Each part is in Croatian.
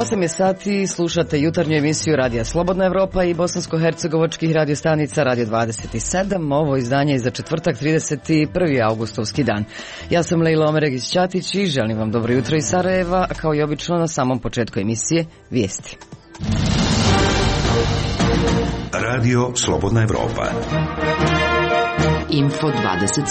8 je sati, slušate jutarnju emisiju Radija Slobodna Evropa i bosansko-hercegovačkih radiostanica Radio 27. Ovo izdanje je za četvrtak 31. augustovski dan. Ja sam Lejla Omeregić-Ćatić i želim vam dobro jutro iz Sarajeva, kao i obično na samom početku emisije vijesti. Radio Slobodna Evropa. Info 27.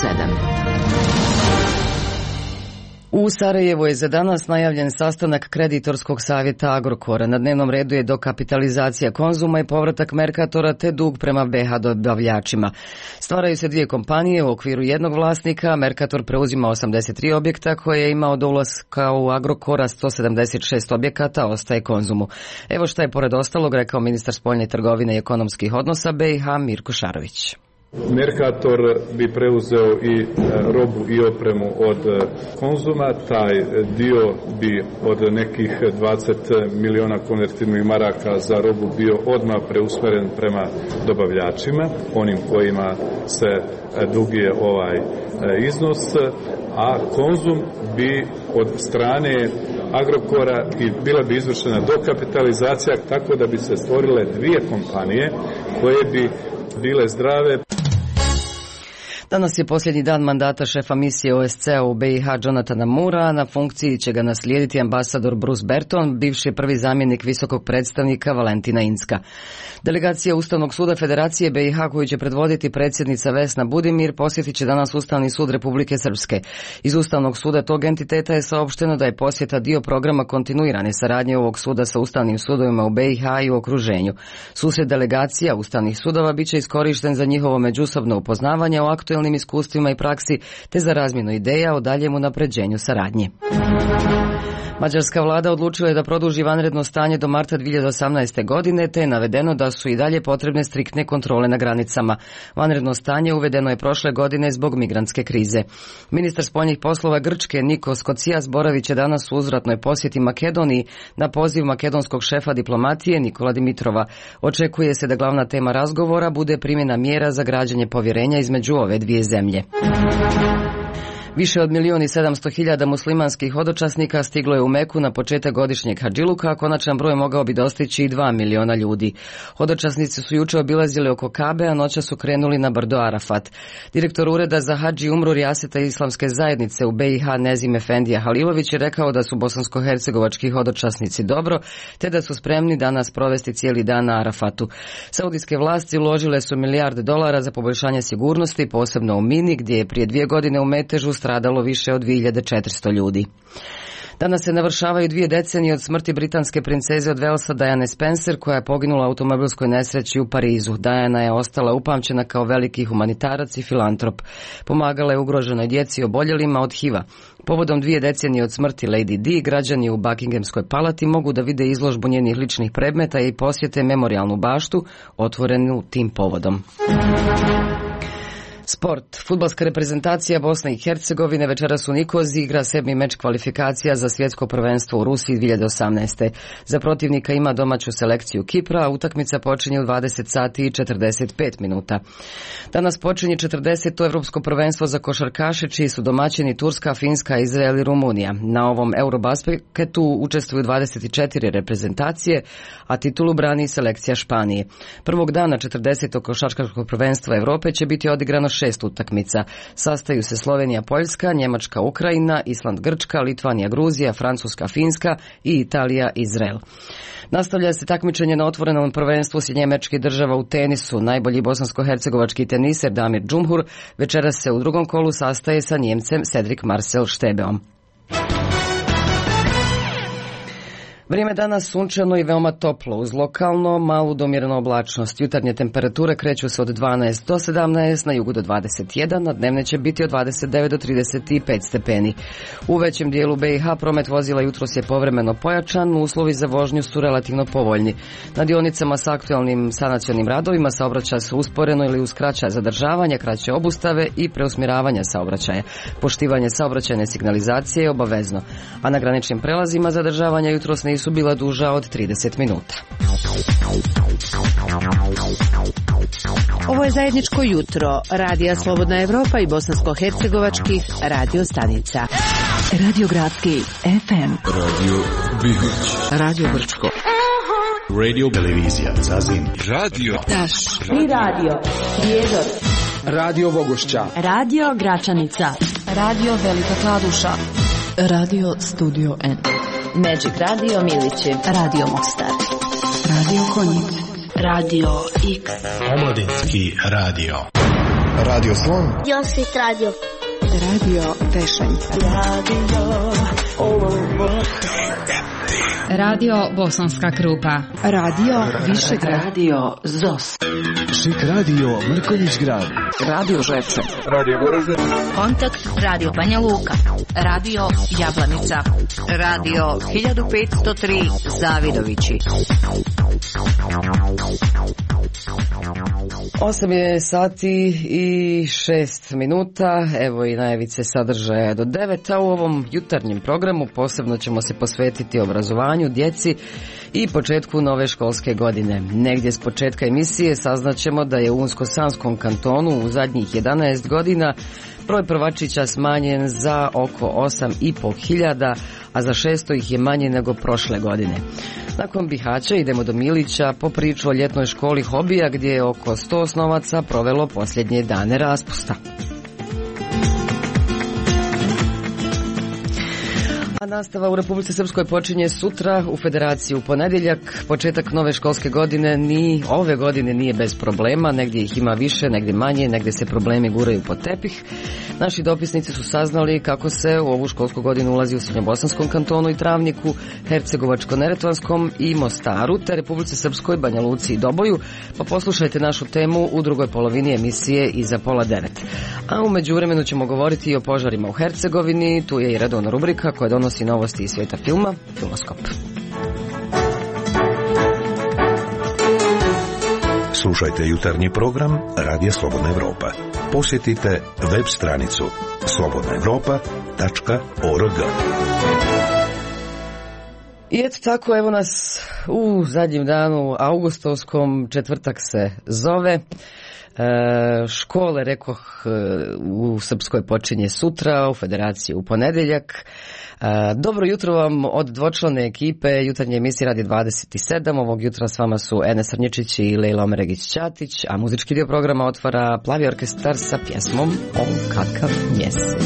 U Sarajevu je za danas najavljen sastanak kreditorskog savjeta Agrokora. Na dnevnom redu je dokapitalizacija Konzuma i povratak Merkatora te dug prema BiH dobavljačima. Stvaraju se dvije kompanije u okviru jednog vlasnika. Merkator preuzima 83 objekta koje je imao do ulaska u Agrokora 176 objekata, ostaje Konzumu. Evo šta je pored ostalog rekao ministar spoljne trgovine i ekonomskih odnosa BiH Mirko Šarović. Merkator bi preuzeo i robu i opremu od Konzuma, taj dio bi od nekih 20 miliona konvertibilnih maraka za robu bio odmah preusmeren prema dobavljačima, onim kojima se duguje ovaj iznos, a Konzum bi od strane Agrokora i bila bi izvršena dokapitalizacija tako da bi se stvorile dvije kompanije koje bi bile zdrave. Danas je posljednji dan mandata šefa misije OSCE-a u BiH Jonathana Moora. Na funkciji će ga naslijediti ambasador Bruce Berton, bivši prvi zamjenik visokog predstavnika Valentina Incka. Delegacija Ustavnog suda Federacije BiH koju će predvoditi predsjednica Vesna Budimir posjetit će danas Ustavni sud Republike Srpske. Iz Ustavnog suda tog entiteta je saopšteno da je posjeta dio programa kontinuirane saradnje ovog suda sa ustavnim sudovima u BiH i u okruženju. Susret delegacija ustavnih sudova biće iskorišten za njihovo međusobno upoznavanje o aktuelnim iskustvima i praksi te za razmjenu ideja o daljem unapređenju saradnje. Mađarska vlada odlučila je da produži vanredno stanje do marta 2018. godine, te je navedeno da su i dalje potrebne striktne kontrole na granicama. Vanredno stanje uvedeno je prošle godine zbog migrantske krize. Ministar spoljnih poslova Grčke Nikos Kocias boravit će danas u uzvratnoj posjeti Makedoniji na poziv makedonskog šefa diplomatije Nikola Dimitrova. Očekuje se da glavna tema razgovora bude primjena mjera za građenje povjerenja između ove dvije zemlje. Više od 1.700.000 muslimanskih hodočasnika stiglo je u Meku na početak godišnjeg hadžiluka, a konačan broj mogao bi dostići i 2 miliona ljudi. Hodočasnici su juče obilazili oko Kabe, a noća su krenuli na brdo Arafat. Direktor Ureda za hadž i umru Rijaseta Islamske zajednice u BiH Nezim Efendija Halilović je rekao da su bosansko-hercegovački hodočasnici dobro, te da su spremni danas provesti cijeli dan na Arafatu. Saudijske vlasti uložile su $1 milijarde za poboljšanje sigurnosti, posebno u Mini, gdje je prije 2 godine u metežu stradalo više od 2400 ljudi. Danas se navršavaju 2 decenije od smrti britanske princeze od Walesa Diane Spencer, koja je poginula u automobilskoj nesreći u Parizu. Diana je ostala upamćena kao veliki humanitarac i filantrop. Pomagala je ugroženoj djeci i oboljelima od HIV-a. Povodom 2 decenije od smrti Lady Di, građani u Buckinghamskoj palati mogu da vide izložbu njenih ličnih predmeta i posjete memorijalnu baštu otvorenu tim povodom. Sport. Fudbalska reprezentacija Bosne i Hercegovine večeras u Nikoziji igra 7. meč kvalifikacija za svjetsko prvenstvo u Rusiji 2018. Za protivnika ima domaću selekciju Kipra, a utakmica počinje u 20 sati i 45 minuta. Danas počinje 40. evropsko prvenstvo za košarkaše, čiji su domaćini Turska, Finska, Izrael i Rumunija. Na ovom Eurobasketu učestvuju 24 reprezentacije, a titulu brani selekcija Španije. Prvog dana 40. košarkaškog prvenstva Evrope će biti odigrano 6 utakmica. Sastaju se Slovenija, Poljska, Njemačka, Ukrajina, Island, Grčka, Litvanija, Gruzija, Francuska, Finska i Italija, Izrael. Nastavlja se takmičenje na otvorenom prvenstvu Sjedinjenih Država u tenisu. Najbolji bosansko-hercegovački teniser Damir Džumhur večeras se u drugom kolu sastaje sa Njemcem Cedric Marcel Štebeom. Vrijeme danas sunčano i veoma toplo, uz lokalno malu do umjerenu oblačnost. Jutarnje temperature kreću se od 12 do 17, na jugu do 21, na dnevne će biti od 29 do 35 stepeni. U većem dijelu BiH promet vozila jutros je povremeno pojačan, uslovi za vožnju su relativno povoljni. Na dionicama s aktualnim sanacionim radovima saobraćaj se usporeno ili uz kraća zadržavanja, kraće obustave i preusmjeravanja saobraćaja. Poštivanje saobraćajne signalizacije je obavezno, a na graničnim prelazima zadržavanja jutros nisu nisu bila duža od 30 minuta. Ovo je zajedničko jutro Radija Slobodna Evropa i bosansko-hercegovačkih radio stanica. Radio Gradski FM, Radio Bihać, Radio Brčko, Radio Televizija Zazin, Radio Taš I radio Prijedor, Radio Vogošća, Radio Gračanica, Radio Velika Kladuša, Radio Studio N, Magic Radio Milići, Radio Mostar, Radio Konjic, Radio X, Omladinski radio, Radio Slon, Josit radio, Radio Tešanj, Radio Bosanska Krupa, Radio Višegrad, Radio Zos, Šik Radio Mrkonjić Grad, Radio Žepče, Radio Goražde, Kontakt Radio Banja Luka, Radio Jablanica, Radio 1503 Zavidovići. 8 je sati i 6 minuta, evo i najavice sadržaja do 9, a u ovom jutarnjem programu posebno ćemo se posvetiti obrazovanju, djeci i početku nove školske godine. Negdje s početka emisije saznaćemo da je u Unsko-Sanskom kantonu u zadnjih 11 godina broj prvačića smanjen za oko 8.500, a za 600 ih je manje nego prošle godine. Nakon Bihaća idemo do Milića po priču o ljetnoj školi hobija gdje je oko 100 osnovaca provelo posljednje dane raspusta. A nastava u Republici Srpskoj počinje sutra, u Federaciji u ponedjeljak. Početak nove školske godine ni ove godine nije bez problema, negdje ih ima više, negdje manje, negdje se problemi guraju pod tepih. Naši dopisnici su saznali kako se u ovu školsku godinu ulazi u Srednjobosanskom kantonu i Travniku, Hercegovačko-Neretvanskom i Mostaru, te Republici Srpskoj, Banja Luci i Doboju, pa poslušajte našu temu u drugoj polovini emisije iza 8:30. A u međuvremenu ćemo govoriti i o požarima u Hercegovini, tu je i redovna rubrika koja donosi novosti iz svijeta filma, Filmoskop. Slušajte jutarnji program Radija Slobodna Evropa. Posjetite web stranicu slobodnaevropa.org. I eto tako, evo nas u zadnjem danu augustovskom, četvrtak se zove. Škole, rekoh, u Srpskoj počinje sutra, u Federaciji u ponedjeljak. Dobro jutro vam od dvočlane ekipe jutarnje emisije Radi 27. Ovog jutra s vama su Enes Srnjičić i Lejla Omeregić-Ćatić, a muzički dio programa otvara Plavi orkestar sa pjesmom O kakav mjesec.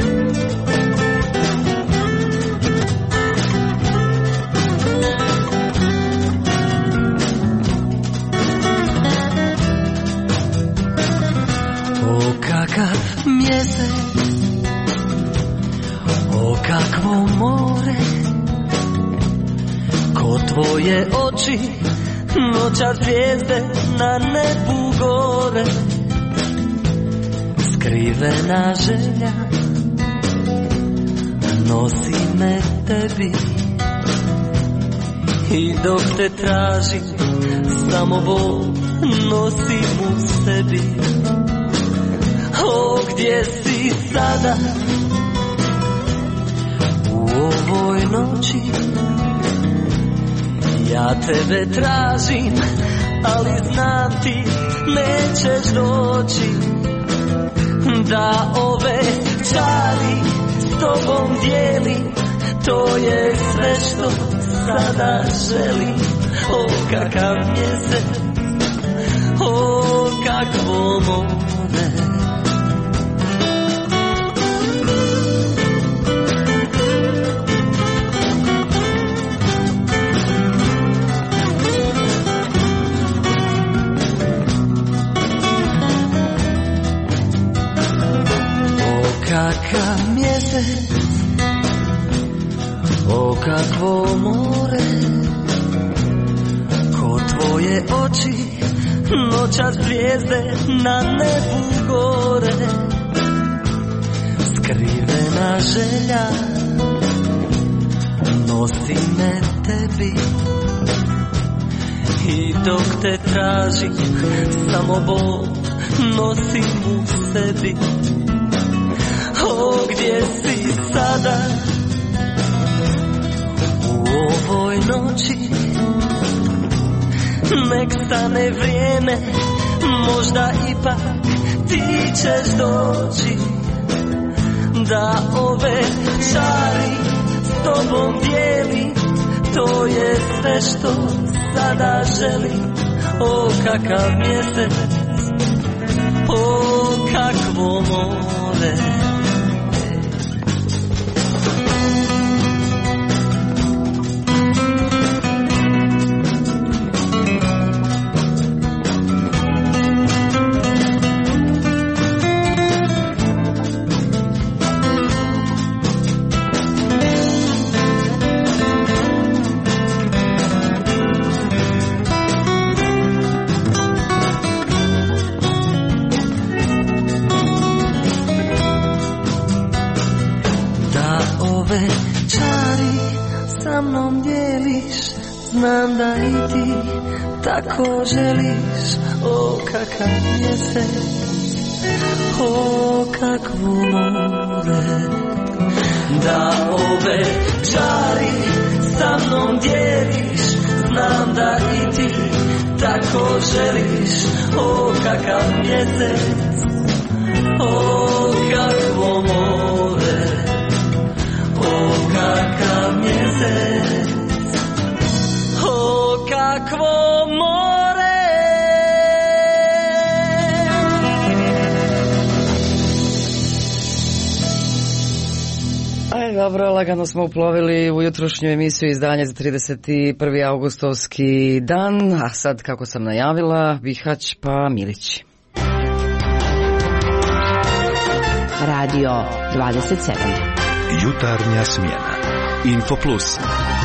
O kakav mjesec, o kakvo more, ko tvoje oči, noćas zvijezde na nebu gore. Skrivena želja nosi me tebi, i dok te tražim samo bol nosim u sebi. O, gdje si sada u ovoj noći? Ja tebe tražim, ali znam ti nećeš doći. Da ove čari s tobom dijelim, to je sve što sada želim. O, kakav mjesec, o, kakvo more. Kakav mjesec, o kakvo more, ko tvoje oči, noćas zvijezde na nebu gore. Skrivena želja nosi me tebi, i dok te tražim samo bol nosim u sebi. O, gdje si sada u ovoj noći. Nek stane vrijeme, možda ipak ti ćeš doći, da ove čari s tobom dijeli. To je sve što sada želim. O kakav mjesec, o kakvo more. Znam da i ti tako želiš, o kakav mjesec, o kakvo more. Da ove čari sa mnom dijeliš, znam da i ti tako želiš, o kakav mjesec, o kakvo more, o kakav mjesec, o kakvo more. Aj, dobro, lagano smo uplovili u jutrošnju emisiju izdanja za 31. augustovski dan, a sad, kako sam najavila, Bihać pa Milić. Radio 27. Jutarnja smjena. Info Plus.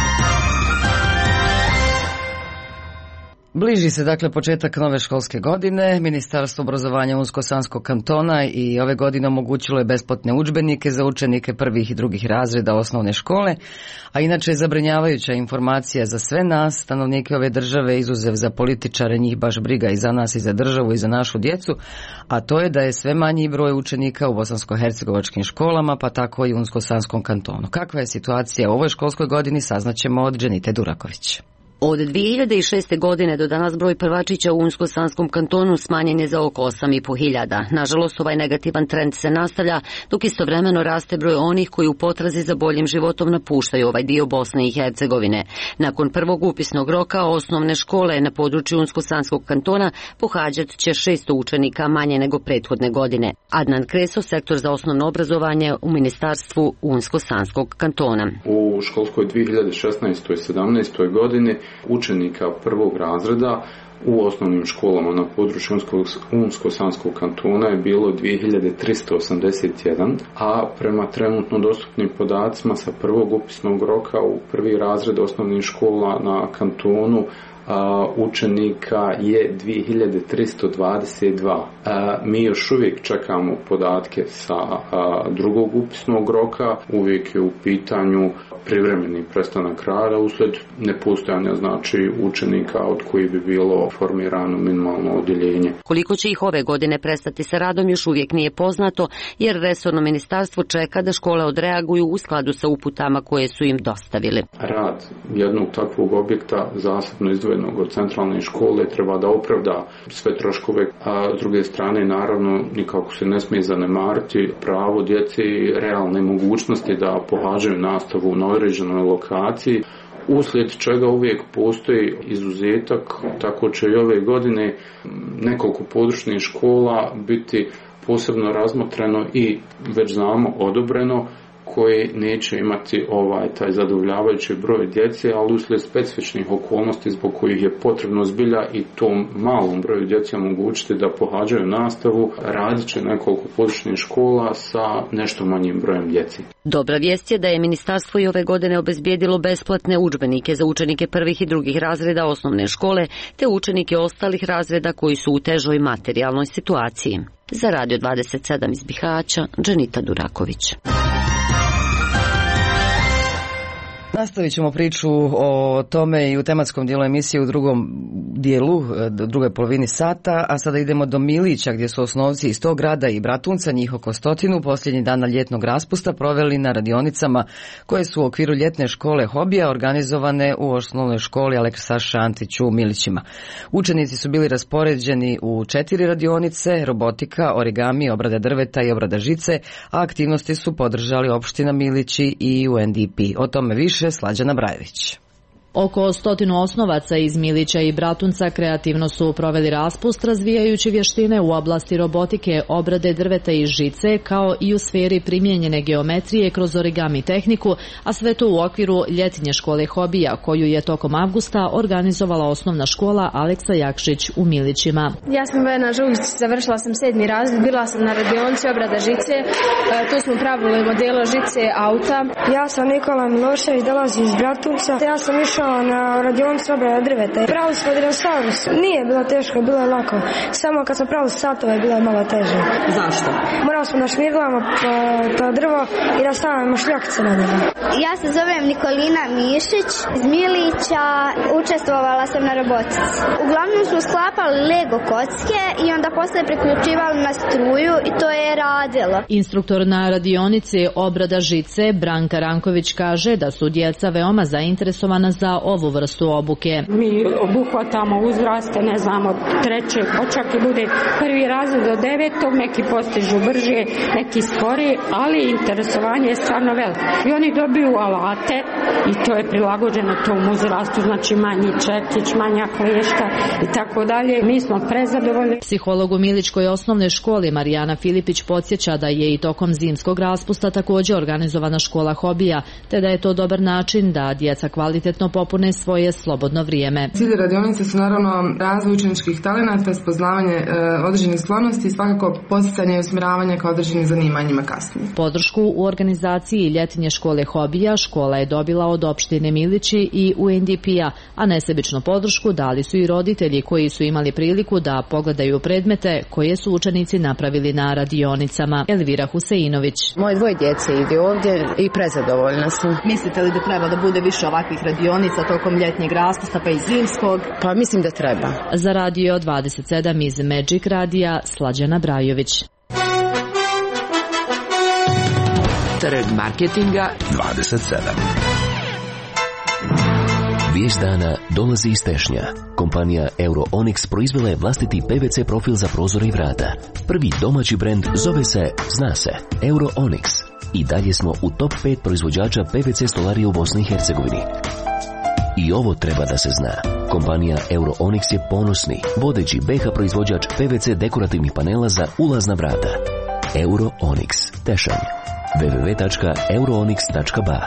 Bliži se dakle početak nove školske godine. Ministarstvo obrazovanja Unsko-Sanskog kantona i ove godine omogućilo je besplatne udžbenike za učenike prvih i drugih razreda osnovne škole, a inače je zabrinjavajuća informacija za sve nas, stanovnike ove države, izuzev za političare, njih baš briga i za nas i za državu i za našu djecu, a to je da je sve manji broj učenika u bosansko-hercegovačkim školama, pa tako i u Unsko-Sanskom kantonu. Kakva je situacija u ovoj školskoj godini, saznaćemo od Dženite Duraković. Od 2006. godine do danas broj prvačića u Unsko-Sanskom kantonu smanjen je za oko 8.500. Nažalost, ovaj negativan trend se nastavlja, dok istovremeno raste broj onih koji u potrazi za boljim životom napuštaju ovaj dio Bosne i Hercegovine. Nakon prvog upisnog roka osnovne škole na području Unsko-Sanskog kantona pohađat će 600 učenika manje nego prethodne godine. Adnan Kreso, sektor za osnovno obrazovanje u Ministarstvu Unsko-Sanskog kantona. U školskoj 2016-17. godini učenika prvog razreda u osnovnim školama na području Unsko-Sanskog kantona je bilo 2381, a prema trenutno dostupnim podacima sa prvog upisnog roka u prvi razred osnovnih škola na kantonu učenika je 2322. Mi još uvijek čekamo podatke sa drugog upisnog roka, uvijek je u pitanju privremeni prestanak rada uslijed nepostojanja učenika od koji bi bilo formirano minimalno odjeljenje. Koliko će ih ove godine prestati sa radom još uvijek nije poznato, jer resorno ministarstvo čeka da škole odreaguju u skladu sa uputama koje su im dostavili. Rad jednog takvog objekta zasebno izdvojenog od centralne škole treba da opravda sve troškove, a s druge strane naravno nikako se ne smije zanemariti pravo djece i realne mogućnosti da pohađaju nastavu na određenoj lokaciji, uslijed čega uvijek postoji izuzetak, tako će i ove godine nekoliko područnih škola biti posebno razmotreno i već znamo odobreno, koji neće imati taj zadovoljavajući broj djece, ali uslijed specifičnih okolnosti zbog kojih je potrebno zbilja i tom malom broju djece omogućiti da pohađaju nastavu, radit će nekoliko područnih škola sa nešto manjim brojem djeci. Dobra vijest je da je ministarstvo i ove godine obezbijedilo besplatne udžbenike za učenike prvih i drugih razreda osnovne škole, te učenike ostalih razreda koji su u težoj materijalnoj situaciji. Za Radio 27 iz Bihaća, Dženita Duraković. Nastavit ćemo priču o tome i u tematskom dijelu emisije u drugom dijelu, drugoj polovini sata, a sada idemo do Milića gdje su osnovci iz tog grada i Bratunca, njih oko 100, posljednji dana ljetnog raspusta proveli na radionicama koje su u okviru ljetne škole hobija organizovane u osnovnoj školi Aleksaša Antić u Milićima. Učenici su bili raspoređeni u 4 radionice, robotika, origami, obrada drveta i obrada žice, a aktivnosti su podržali opština Milići i UNDP. O tome više Slađana Brajević. Oko 100 osnovaca iz Milića i Bratunca kreativno su proveli raspust razvijajući vještine u oblasti robotike, obrade drveta i žice, kao i u sferi primijenjene geometrije kroz origami tehniku, a sve to u okviru ljetnje škole hobija, koju je tokom avgusta organizovala osnovna škola Aleksa Jakšić u Milićima. Ja sam Bojana Žugić, završila sam 7. razred, bila sam na radionici obrada žice, tu smo pravili modela žice auta. Ja sam Nikola Milošević, dolazim iz Bratunca, ja sam išla na radionicu obrada drveta. Pravili smo dinosaurus. Nije bilo teško, bilo je lako. Samo kad smo pravili satove, bilo je malo teže. Zašto? Morali smo da šmirglamo to drvo i da stavimo šljokice na njega. Ja se zovem Nikolina Mišić iz Milića, učestvovala sam na robotici. Uglavnom smo sklapali Lego kocke i onda posle priključivali na struju i to je radilo. Instruktor na radionici obrada žice Branka Ranković kaže da su djeca veoma zainteresovana za ovu vrstu obuke. Mi obuhvatamo uzraste, ne znamo, od 3, pa čak i bude 1. razred do 9, neki postižu brže, neki sporije, ali interesovanje je stvarno veliko. I oni dobiju alate i to je prilagođeno tom uzrastu, znači manji čekić, manja klešta i tako dalje. Mi smo prezadovoljni. Psiholog u Milićkoj osnovnoj školi Marijana Filipić podsjeća da je i tokom zimskog raspusta također organizovana škola hobija, te da je to dobar način da djeca kvalitetno popune svoje slobodno vrijeme. Cilj radionice su naravno razvoj učeničkih talenata, spoznavanje određenih sklonosti i svakako podsticanje i usmjeravanje ka određenim zanimanjima kasnije. Podršku u organizaciji ljetnje škole hobija škola je dobila od opštine Milići i UNDP-a, a nesebičnu podršku dali su i roditelji koji su imali priliku da pogledaju predmete koje su učenici napravili na radionicama. Elvira Huseinović. Moje 2 djece ide ovdje i prezadovoljna su. Mislite li da treba da bude više ovakvih radionica tokom ljetnjeg raspusta pa i zimskog? Pa mislim da treba. Za Radio 27 iz Magic Radija Slađana Brajović. Trg marketinga 27. Vijest dana dolazi iz Tešnja. Kompanija Euro-Onyx proizvela je vlastiti PVC profil za prozore i vrata. Prvi domaći brend zove se, zna se, Euro-Onyx. I dalje smo u top 5 proizvođača PVC stolarije u Bosni i Hercegovini. I ovo treba da se zna. Kompanija Euro-Onyx je ponosni, vodeći BiH proizvođač PVC dekorativnih panela za ulazna vrata. Euro-Onyx, Tešanj. www.euroonyx.ba.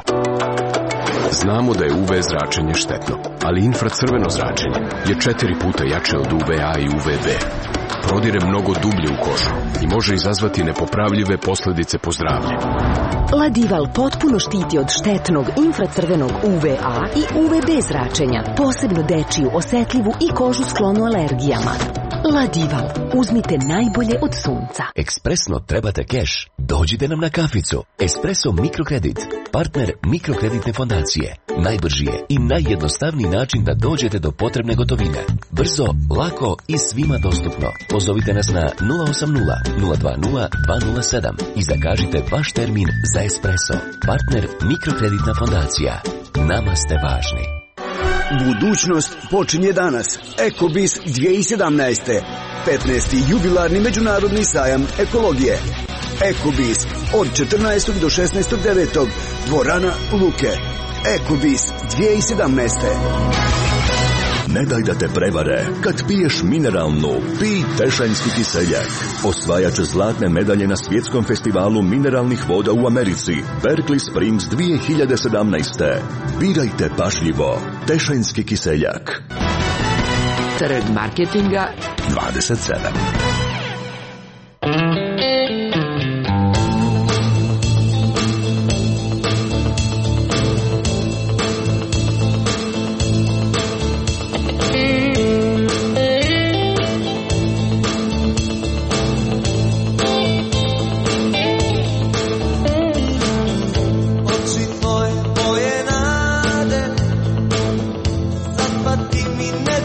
Znamo da je UV zračenje štetno, ali infracrveno zračenje je 4 puta jače od UVA i UVB. Prodire mnogo dublje u kožu i može izazvati nepopravljive posljedice po zdravlje. Ladival potpuno štiti od štetnog infracrvenog UVA i UVB zračenja, posebno dečiju, osetljivu i kožu sklonu alergijama. Ladival, uzmite najbolje od sunca. Ekspresno trebate keš? Dođite nam na kaficu. Espresso Mikrokredit, partner mikrokreditne fondacije. Najbrži je i najjednostavniji način da dođete do potrebne gotovine. Brzo, lako i svima dostupno. Pozovite nas na 080 020 207 i zakažite vaš termin za espresso. Partner mikrokreditna fondacija. Nama ste važni. Budućnost počinje danas. Ekobis 2017. 15. jubilarni međunarodni sajam ekologije. Ekobis od 14. do 16.9. Dvorana Luke. Ekobis 2017. Ne daj da te prevare. Kad piješ mineralnu, pij Tešanjski kiseljak. Osvajač zlatne medalje na svjetskom festivalu mineralnih voda u Americi, Berkeley Springs 2017. Birajte pažljivo. Tešanjski kiseljak. Trg marketinga 27. Oči tvoje boje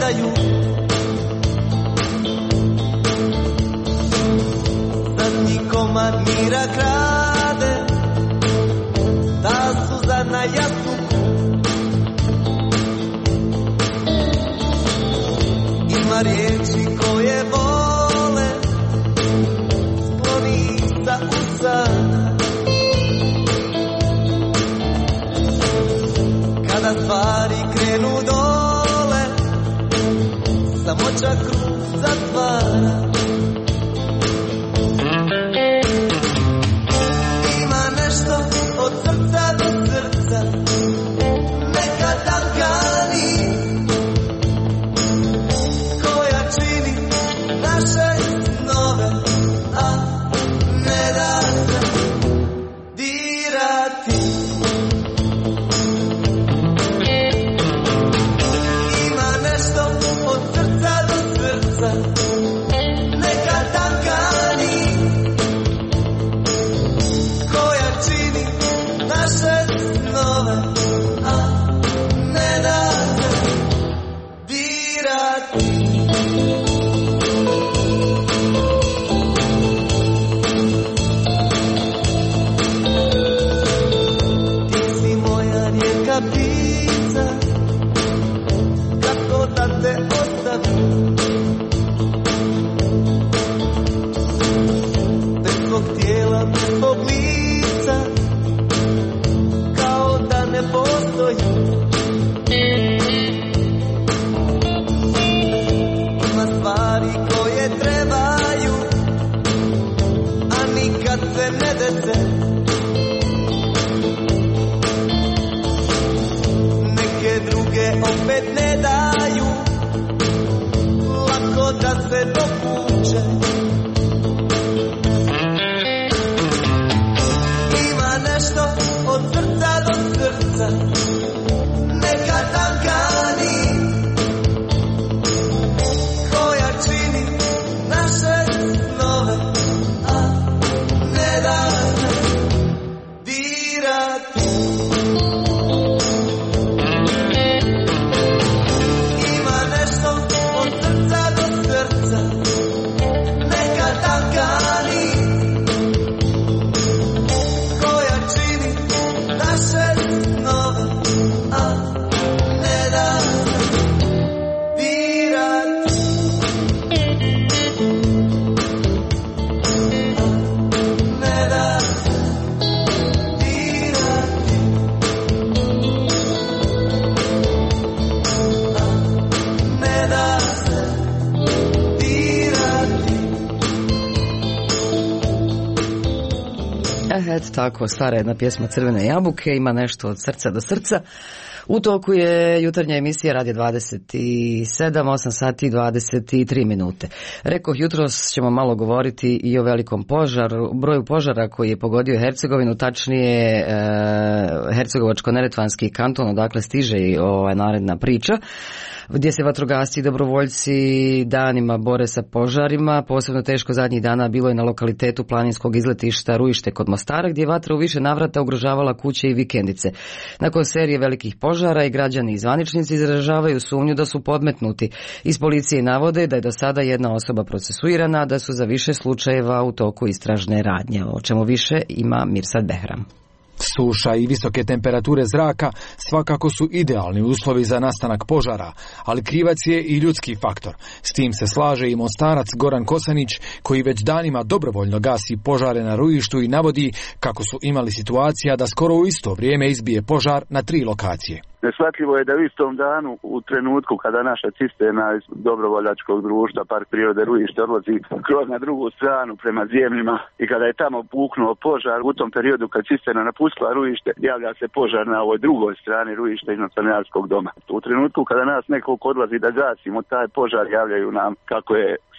daju. Zadnji komad mira krade, ta suza na jasluku. Ima riječi koje vole, skloni sa usana. Kada stvari krenu dole, samoća krug zatvara. Ima nešto od srca do srca, neka tankani, koja čini naše snove, a ne da se dirati. Ima nešto od srca do srca, neka tankani, koja čini naše snove, a ne da se dirati. Ti si moja rijeka ptica, kako da te ostavim, bez tvog tijela, bez tvog lica, kao da ne postoji. Ima stvari koje trebaju, a nikad se ne dese. Neke druge opet ne daju, lako da se dokuče. Ima nešto od srca do srca, neka tankani, koja čini naše snove, a ne da se dirati. Ima nešto od srca do srca, neka tankani, koja čini naše snove, a ne da se dirati. Ne da se dirati. Ne da se dirati. Eto tako, stara jedna pjesma Crvene jabuke, ima nešto od srca do srca. U toku je jutarnja emisija Radio 27, 8 sati i 23 minute. Rekoh, jutros ćemo malo govoriti i o velikom požaru, broju požara koji je pogodio Hercegovinu, tačnije Hercegovačko-neretvanski kanton, odakle stiže i naredna priča, gdje se vatrogasci i dobrovoljci danima bore sa požarima. Posebno teško zadnjih dana bilo je na lokalitetu planinskog izletišta Ruište kod Mostara, gdje je vatra u više navrata ugrožavala kuće i vikendice. Nakon serije velikih požara i građani i zvaničnici izražavaju sumnju da su podmetnuti. Iz policije navode da je do sada jedna osoba procesuirana, da su za više slučajeva u toku istražne radnje. O čemu više ima Mirsad Behram. Suša i visoke temperature zraka svakako su idealni uslovi za nastanak požara, ali krivac je i ljudski faktor. S tim se slaže i Mostarac Goran Kosanić, koji već danima dobrovoljno gasi požare na Ruištu i navodi kako su imali situacija da skoro u isto vrijeme izbije požar na 3 lokacije. Neshvatljivo je da u istom danu, u trenutku kada naša cisterna iz dobrovoljačkog društva Park prirode Ruište odlazi kroz na drugu stranu prema Zemljima i kada je tamo puknuo požar, u tom periodu kad cisterna napustila Ruište, javlja se požar na ovoj drugoj strani Ruišta iznad Crnjanskog doma. U trenutku kada nas nekog odlazi da gasimo taj požar, javljaju nam kako je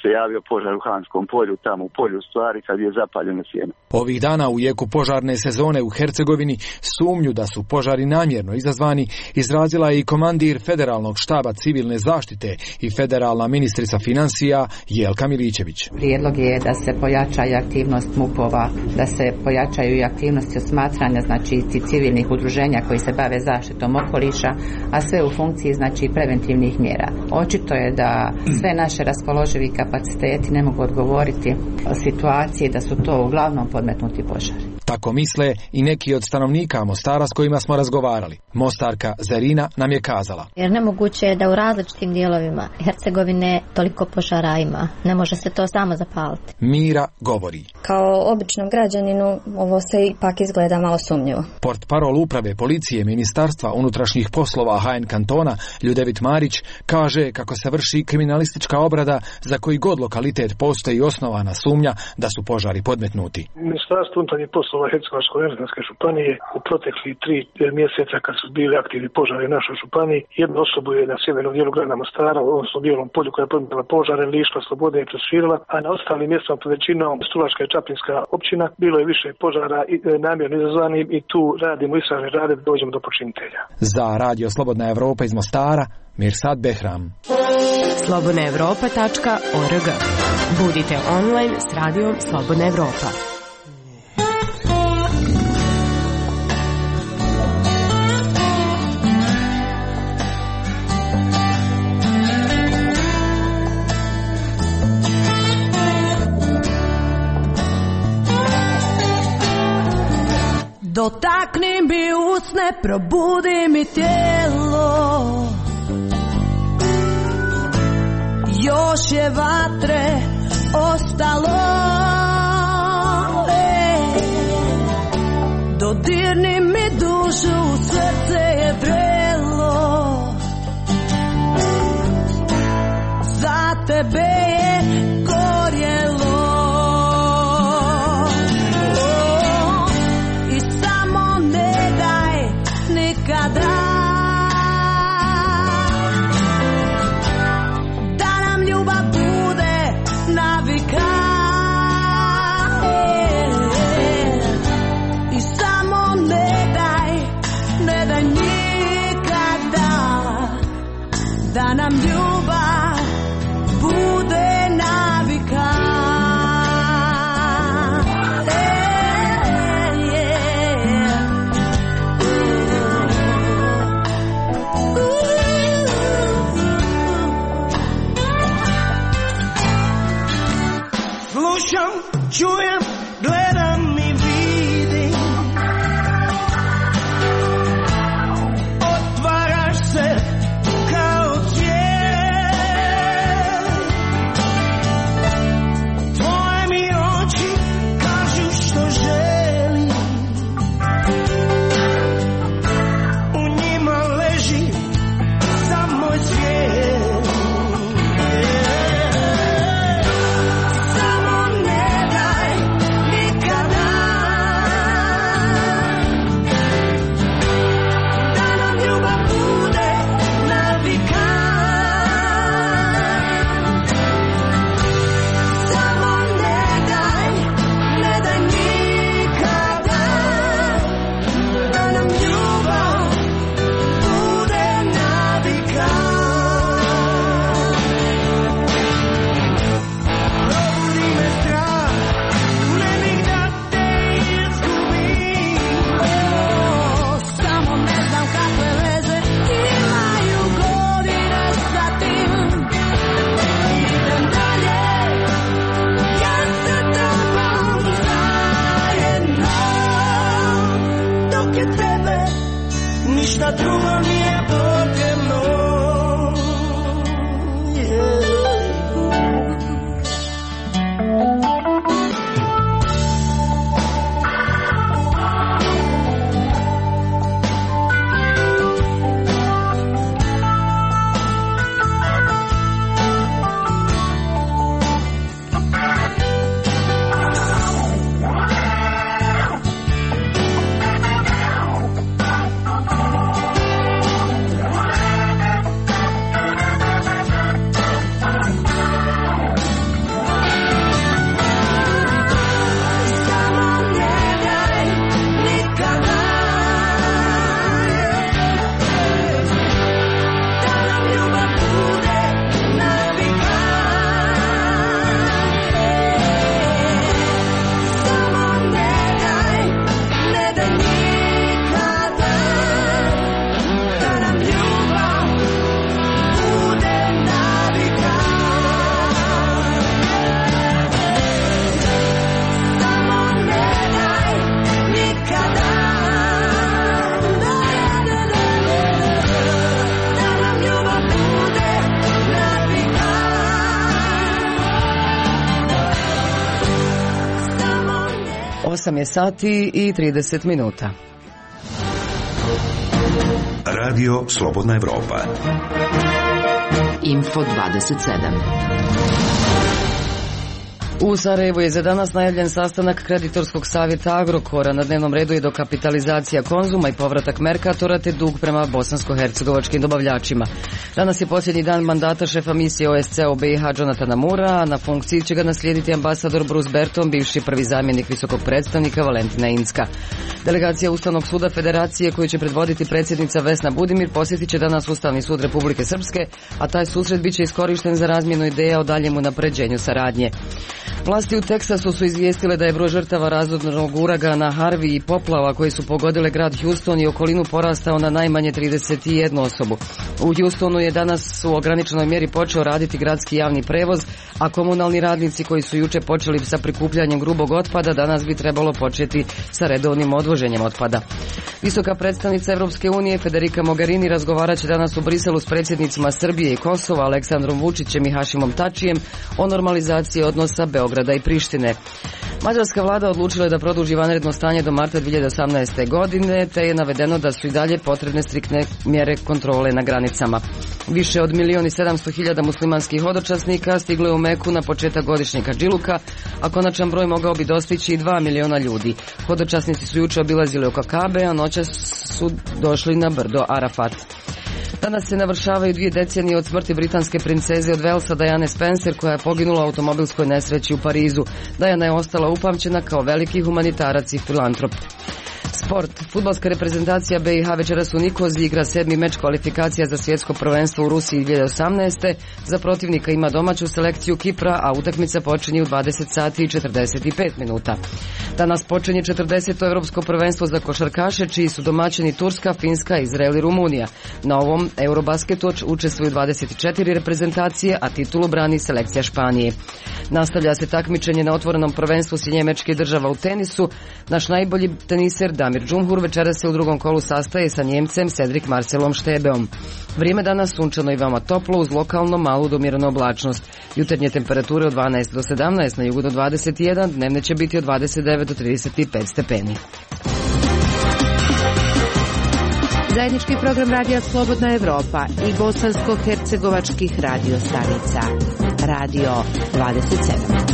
se javio požar u Hanskom polju, tamo u polju stvari kad je zapaljeno sjeme. Ovih dana u jeku požarne sezone u Hercegovini sumnju da su požari namjerno izazvani izrazila je i komandir Federalnog štaba civilne zaštite i federalna ministrica financija Jelka Milićević. Prijedlog je da se pojača i aktivnost MUP-ova, da se pojačaju i aktivnosti osmatranja, znači civilnih udruženja koji se bave zaštitom okoliša, a sve u funkciji znači preventivnih mjera. Očito je da sve naše raspoloživi kapaciteti ne mogu odgovoriti situaciji da su to uglavnom podmetnuti požari. Tako misle i neki od stanovnika Mostara s kojima smo razgovarali. Mostarka Zarina nam je kazala. Jer nemoguće je da u različitim dijelovima Hercegovine toliko požara ima. Ne može se to samo zapaliti. Mira govori. Kao običnom građaninu ovo se ipak izgleda malo sumnjivo. Portparol uprave policije Ministarstva unutrašnjih poslova HN kantona Ljudevit Marić kaže kako se vrši kriminalistička obrada za koji god lokalitet postoji osnovana sumnja da su požari podmetnuti. Ministarstvo unutarnjih poslova Hercegovačko-neretvanske županije u protekli 3 mjeseca kad su bili aktivni požari u našoj županiji, jednu osobu je na sjevernom dijelu grada Mostara, odnosno Bijelom polju koja je podmetila požare, lišla slobode i proširila, a na ostalim mjestima pod većinom Struvačka i Čaplinska općina bilo je više požara i namjerno izazvani i tu radimo istražne radnje da dođemo do počinitelja. Za Radio Slobodna Evropa iz Mostara, Mirsad Behram. slobodnaevropa.org. Budite online s radijom Slobodna Evropa. Dotakni mi usne, probudi mi tijelo. Još je vatre ostalo. Dodirni mi dušu, srce je vrelo. Za tebe je gorjelo. Nikada da nam ljubav bude navika i samo ne daj nikada da nam ljubav bude 8 je sati i 30 minuta. Radio Slobodna Evropa. Info 27. U Sarajevu je za danas najavljen sastanak kreditorskog savjeta Agrokora. Na dnevnom redu je dokapitalizacija Konzuma i povratak Merkatora te dug prema bosansko-hercegovačkim dobavljačima. Danas je posljednji dan mandata šefa misije OSCE u BiH Jonathana Moora, a na funkciji će ga naslijediti ambasador Bruce Berton, bivši prvi zamjenik visokog predstavnika Valentina Incka. Delegacija Ustavnog suda Federacije koju će predvoditi predsjednica Vesna Budimir posjetit će danas Ustavni sud Republike Srpske, a taj susret biće iskorišten za razmjenu ideja o daljem unapređenju saradnje. Vlasti u Teksasu su izvijestile da je broj žrtava razornog uragana Harvey i poplava koji su pogodile grad Houston i okolinu porastao na najmanje 31 osobu. U Houstonu je danas u ograničenoj mjeri počeo raditi gradski javni prevoz, a komunalni radnici koji su juče počeli sa prikupljanjem grubog otpada danas bi trebalo početi sa redovnim odvoženjem otpada. Visoka predstavnica Europske unije Federica Mogherini razgovarat će danas u Briselu s predsjednicima Srbije i Kosova Aleksandrom Vučićem i Hašimom Tačijem o normalizaciji odnosa Beograda i Prištine. Mađarska vlada odlučila je da produži vanredno stanje do marta 2018. godine, te je navedeno da su i dalje potrebne striktne mjere kontrole na granicama. Više od 1.700.000 muslimanskih hodočasnika stiglo je u Meku na početak godišnjeg Hadžiluka, a konačan broj mogao bi dostići i 2 miliona ljudi. Hodočasnici su juče obilazili oko Kabe, a noćas su došli na brdo Arafat. Danas se navršavaju 2 decenije od smrti britanske princeze od Walesa Diane Spencer, koja je poginula u automobilskoj nesreći u Parizu. Diana je ostala upamćena kao veliki humanitarac i filantrop. Sport. Fudbalska reprezentacija BiH večeras u Nikoziji igra 7. meč kvalifikacija za svjetsko prvenstvo u Rusiji 2018. Za protivnika ima domaću selekciju Kipra, a utakmica počinje u 20 sati i 45 minuta. Danas počinje 40. europsko prvenstvo za košarkaše, čiji su domaćini Turska, Finska, Izrael i Rumunija. Na ovom Eurobasketu učestvuju 24 reprezentacije, a titulu brani selekcija Španije. Nastavlja se takmičenje na otvorenom prvenstvu Sjedinjenih Država u tenisu. Naš najbolji teniser Damir Džumhur večeras se u drugom kolu sastaje sa Njemcem Cedric Marcelom Štebeom. Vrijeme danas sunčano i veoma toplo uz lokalno malu do umjerenu oblačnost. Jutarnje temperature od 12 do 17, na jugu do 21, dnevne će biti od 29 do 35 stepeni. Zajednički program Radija Slobodna Evropa i bosansko-hercegovačkih radio stanica. Radio 27.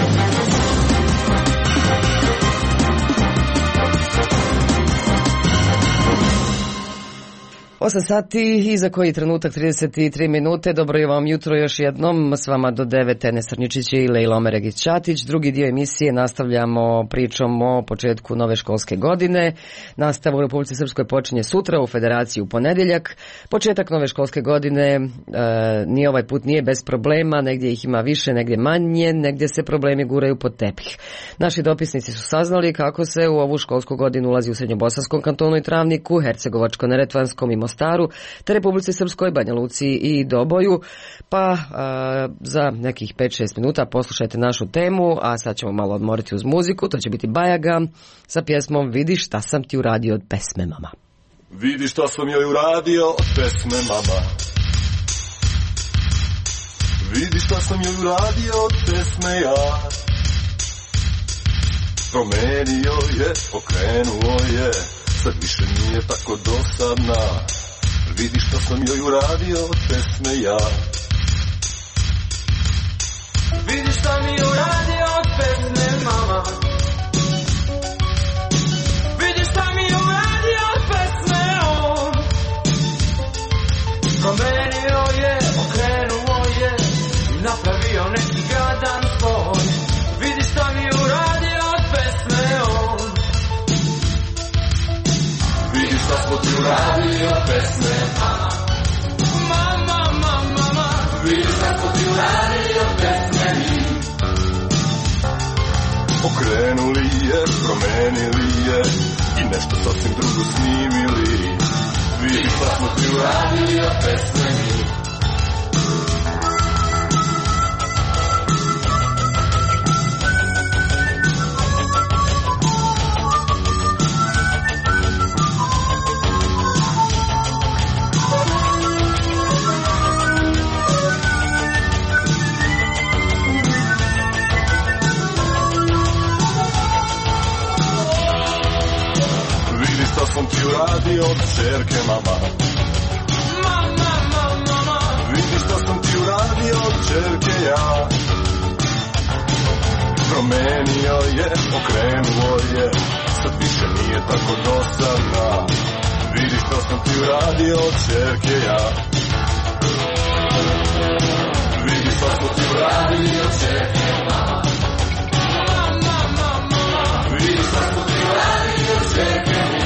8 sati i za koji trenutak 33 minute. Dobro je vam jutro još jednom. S vama do 9 Ene Srnjičić i Lejla Omeregić-Ćatić. Drugi dio emisije nastavljamo pričom o početku nove školske godine. Nastava u Republici Srpskoj počinje sutra, u Federaciji u ponedjeljak. Početak nove školske godine ni ovaj put nije bez problema. Negdje ih ima više, negdje manje, negdje se problemi guraju pod tepih. Naši dopisnici su saznali kako se u ovu školsku godinu ulazi u Srednjobosanskom kantonu i Travniku, Hercegovačko-neretvanskom i Mostaru, te Republici Srpskoj, Banja Luci i Doboju. Pa za nekih 5-6 minuta poslušajte našu temu, a sad ćemo malo odmoriti uz muziku. To će biti Bajaga sa pjesmom Vidi šta sam ti uradio od pesme mama. Vidi šta sam joj uradio od pesme mama. Vidi šta sam joj uradio od pesme ja. Promenio je, okrenuo je, sad više nije tako dosadna. Vidi šta sam joj uradio od pesme ja. Vidi šta mi uradio od pesme mama. Vidi šta mi uradio od pesme on. Promenio je, okrenuo je i napravio neki gadan svoj. Vidi šta mi uradio od pesme on. Vidi šta smo ti uradili od pesme mama. Mama, mama, mama. Vidi šta smo ti uradili od pesme mi. Okrenuli je, promenili je i nešto sasvim drugo snimili. Vidi šta smo ti uradili od pesme mi. čerke mama. Vidi što sam ti uradio, čerke ja. Promenio je, okrenuo je, sad više nije tako dosadna. Vidi što sam ti uradio, čerke ja. Vidi što sam ti uradio, čerke mama. Vidi što sam ti uradio, čerke mi.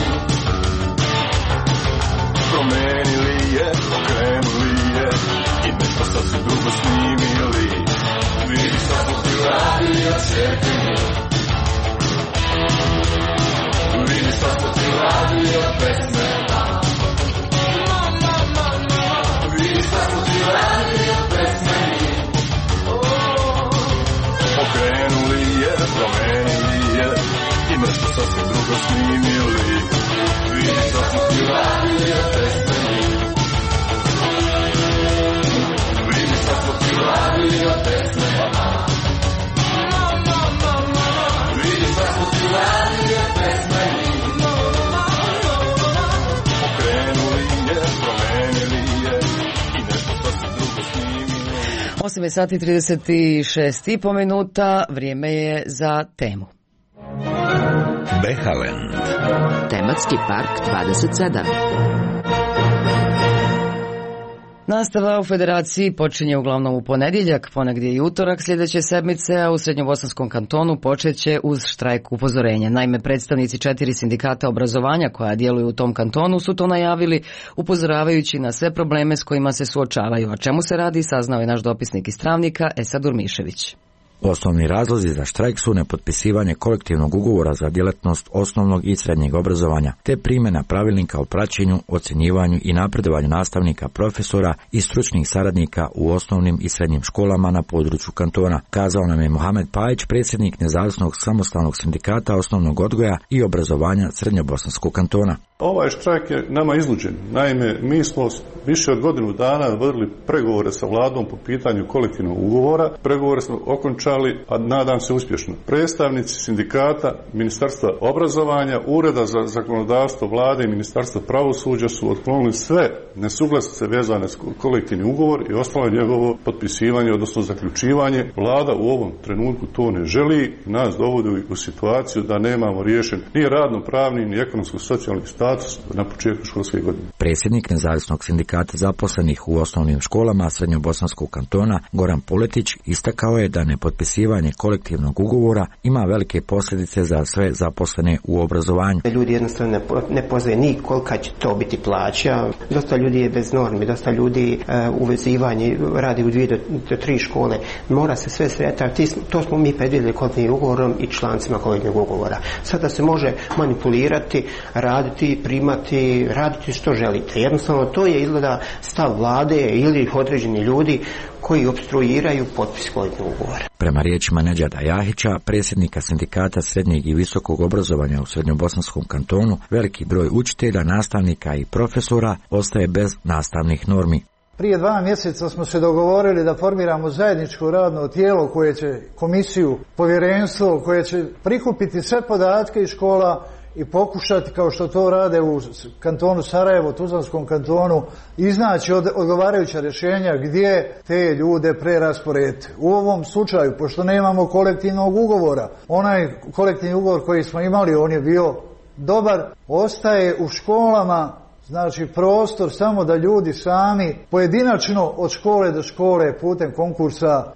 Promenili je, okrenuli je i nešto sasvim drugo snimili. Vidi što sam ti uradio, čerke mi. Vidi što sam ti uradio, pesme. Vidi što sam ti uradio, pesme mi. Okrenuli je, promenili je i nešto sasvim drugo snimili. Vidi što sam ti uradio, pesme mi. Vidi što sam ti uradio, pesme mi. Vidi što sam ti uradio, pesme mi. Okrenuli je, promenili je i nešto sasvim drugo snimili. 8:36 minuta, vrijeme je za temu. Behalend. Tematski park 27. Nastava u Federaciji počinje uglavnom u ponedjeljak, ponegdje i utorak sljedeće sedmice, a u Srednjobosanskom kantonu počeće uz štrajk upozorenja. Naime, predstavnici 4 sindikata obrazovanja koja djeluju u tom kantonu su to najavili, upozoravajući na sve probleme s kojima se suočavaju. A čemu se radi, saznao je naš dopisnik iz Travnika, Esad Durmišević. Osnovni razlozi za štrajk su nepotpisivanje kolektivnog ugovora za djelatnost osnovnog i srednjeg obrazovanja, te primjena pravilnika o praćenju, ocjenjivanju i napredovanju nastavnika, profesora i stručnih saradnika u osnovnim i srednjim školama na području kantona, kazao nam je Mohamed Pajić, predsjednik Nezavisnog samostalnog sindikata osnovnog odgoja i obrazovanja Srednjobosanskog kantona. Ovaj štrajk je nama izluđen. Naime, mi smo više od godinu dana vodili pregovore sa vladom po pitanju kolektivnog ugovora. Pregovore smo okončali, a nadam se uspješno. Predstavnici sindikata, Ministarstva obrazovanja, Ureda za zakonodavstvo vlade i Ministarstva pravosuđa su otklonili sve nesuglasice vezane s kolektivni ugovor i ostalo njegovo potpisivanje, odnosno zaključivanje. Vlada u ovom trenutku to ne želi, nas dovodi u situaciju da nemamo riješen ni radno-pravni, ni ekonomsko-socijalni status na početku školske godine. Predsjednik Nezavisnog sindikata zaposlenih u osnovnim školama Srednjobosanskog kantona Goran Poletić istakao je da nepotpisivanje kolektivnog ugovora ima velike posljedice za sve zaposlene u obrazovanju. Ljudi jednostavno ne poznaju ni kolika će to biti plaća. Dosta ljudi je bez normi, dosta ljudi uvezivanje radi u 2 do 3 škole. Mora se sve sretati. To smo mi predvidjeli kolektivnim ugovorom i člancima kolektivnog ugovora. Sada se može manipulirati, raditi, primati, raditi što želite. Jednostavno to je izgleda stav vlade ili određeni ljudi koji opstruiraju potpis kolektivnog ugovora. Prema riječima Nedžada Jahića, predsjednika sindikata srednjeg i visokog obrazovanja u Srednjobosanskom kantonu, veliki broj učitelja, nastavnika i profesora ostaje bez nastavnih normi. Prije 2 mjeseca smo se dogovorili da formiramo zajedničko radno tijelo koje će komisiju, povjerenstvo koje će prikupiti sve podatke iz škola i pokušati, kao što to rade u kantonu Sarajevo, Tuzlanskom kantonu, iznaći odgovarajuća rješenja gdje te ljude prerasporediti. U ovom slučaju, pošto nemamo kolektivnog ugovora, onaj kolektivni ugovor koji smo imali, on je bio dobar, ostaje u školama, znači prostor samo da ljudi sami pojedinačno od škole do škole putem konkursa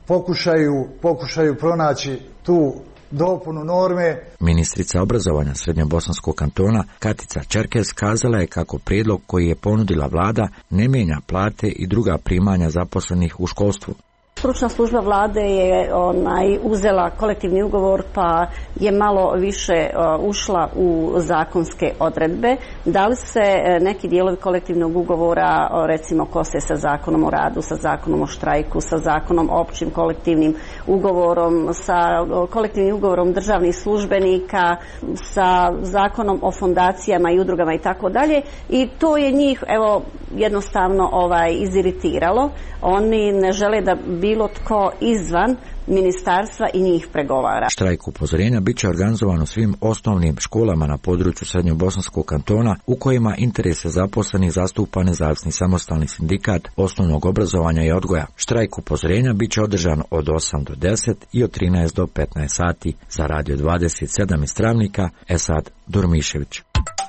pokušaju pronaći tu dopunu norme. Ministrica obrazovanja Srednjobosanskog kantona Katica Čerkes kazala je kako prijedlog koji je ponudila vlada ne mijenja plate i druga primanja zaposlenih u školstvu. Stručna služba vlade je uzela kolektivni ugovor pa je malo više ušla u zakonske odredbe. Da li se neki dijelovi kolektivnog ugovora recimo kose sa zakonom o radu, sa zakonom o štrajku, sa zakonom o općim kolektivnim ugovorom, sa kolektivnim ugovorom državnih službenika, sa zakonom o fondacijama i udrugama i tako dalje, i to je njih jednostavno iziritiralo. Oni ne žele da bilo tko izvan ministarstva i njih pregovara. Štrajk upozorenja bit će organizovan u svim osnovnim školama na području Srednjobosanskog kantona u kojima interese zaposlenih zastupa nezavisni samostalni sindikat osnovnog obrazovanja i odgoja. Štrajk upozorenja bit će održan od 8 do 10 i od 13 do 15 sati. Za Radio 27 iz Travnika, Esad Durmišević.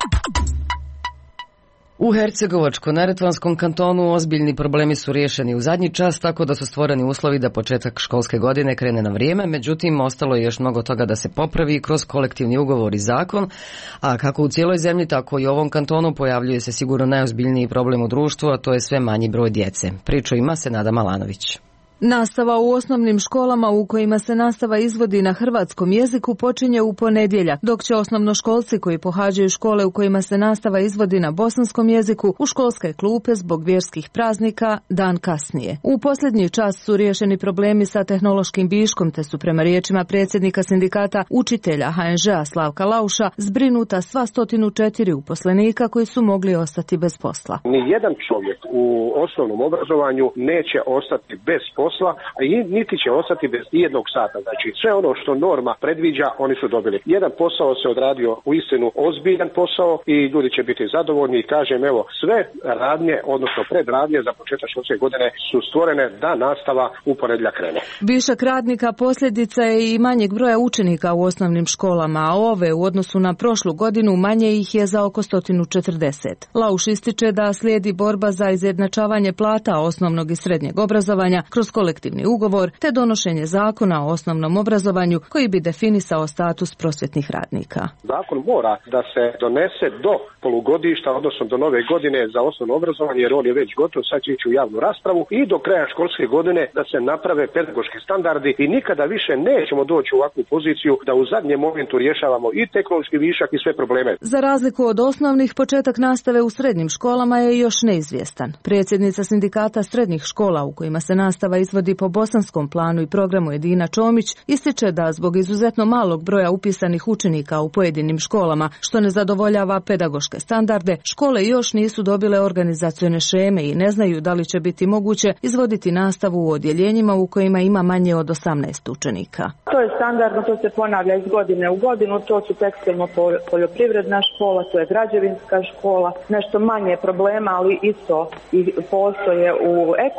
U Hercegovačko-neretvanskom kantonu ozbiljni problemi su riješeni u zadnji čas, tako da su stvoreni uslovi da početak školske godine krene na vrijeme, međutim ostalo je još mnogo toga da se popravi kroz kolektivni ugovor i zakon, a kako u cijeloj zemlji, tako i u ovom kantonu pojavljuje se sigurno najozbiljniji problem u društvu, a to je sve manji broj djece. Priču ima Senada Malanović. Nastava u osnovnim školama u kojima se nastava izvodi na hrvatskom jeziku počinje u ponedjeljak, dok će osnovnoškolci koji pohađaju škole u kojima se nastava izvodi na bosanskom jeziku u školske klupe zbog vjerskih praznika dan kasnije. U posljednji čas su riješeni problemi sa tehnološkim viškom, te su prema riječima predsjednika sindikata učitelja HNŽ-a Slavka Lauša zbrinuta sva 104 uposlenika koji su mogli ostati bez posla. Nijedan čovjek u osnovnom obrazovanju neće ostati bez posla, a niti će ostati bez jednog sata. Znači sve ono što norma predviđa, oni su dobili. Jedan posao se odradio u istinu ozbiljan posao i ljudi će biti zadovoljni i kažem evo sve radnje, odnosno predradnje za početak školske godine su stvorene da nastava u ponedjeljak krene. Višak radnika posljedica je i manjeg broja učenika u osnovnim školama, a ove u odnosu na prošlu godinu manje ih je za oko 140. Lauš ističe da slijedi borba za izjednačavanje plata osnovnog i srednjeg obrazovanja kroz kolektivni ugovor te donošenje zakona o osnovnom obrazovanju koji bi definisao status prosvjetnih radnika. Zakon mora da se donese do polugodišta, odnosno do nove godine za osnovno obrazovanje, jer on je već gotov, sad će ići u javnu raspravu i do kraja školske godine da se naprave pedagoški standardi i nikada više nećemo doći u ovakvu poziciju da u zadnjem momentu rješavamo i tehnološki višak i sve probleme. Za razliku od osnovnih, početak nastave u srednjim školama je još neizvjestan. Predsjednica sindikata srednjih škola u kojima se nastava izvodi po bosanskom planu i programu Edina Čomić ističe da zbog izuzetno malog broja upisanih učenika u pojedinim školama, što ne zadovoljava pedagoške standarde, škole još nisu dobile organizacione šeme i ne znaju da li će biti moguće izvoditi nastavu u odjeljenjima u kojima ima manje od 18 učenika. To je standardno, to se ponavlja iz godine u godinu, to su tekstilno-poljoprivredna škola, to je građevinska škola, nešto manje problema, ali isto i postoje u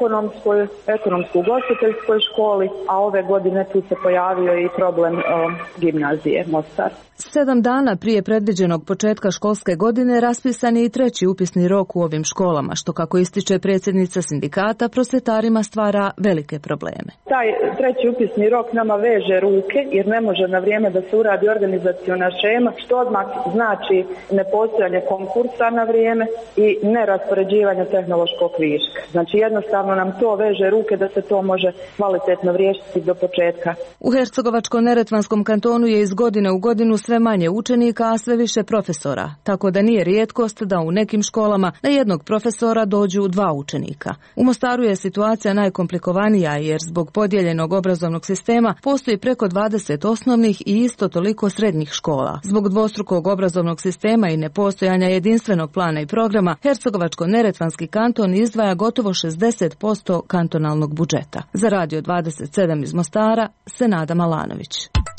ugostiteljskoj školi, a ove godine tu se pojavio i problem gimnazije Mostar. 7 dana prije predviđenog početka školske godine raspisan je i treći upisni rok u ovim školama, što kako ističe predsjednica sindikata prosvjetarima stvara velike probleme. Taj treći upisni rok nama veže ruke jer ne može na vrijeme da se uradi organizaciona šema, što odmah znači nepostojanje konkursa na vrijeme i neraspoređivanje tehnološkog viška. Znači jednostavno nam to veže ruke da se to može kvalitetno riješiti do početka. U Hercegovačko-neretvanskom kantonu je iz godine u godinu sve manje učenika, a sve više profesora, tako da nije rijetkost da u nekim školama na jednog profesora dođu 2 učenika. U Mostaru je situacija najkomplikovanija jer zbog podijeljenog obrazovnog sistema postoji preko 20 osnovnih i isto toliko srednjih škola. Zbog dvostrukog obrazovnog sistema i nepostojanja jedinstvenog plana i programa, Hercegovačko-neretvanski kanton izdvaja gotovo 60% kantonalnog budžeta. Za Radio 27 iz Mostara, Senada Malanović.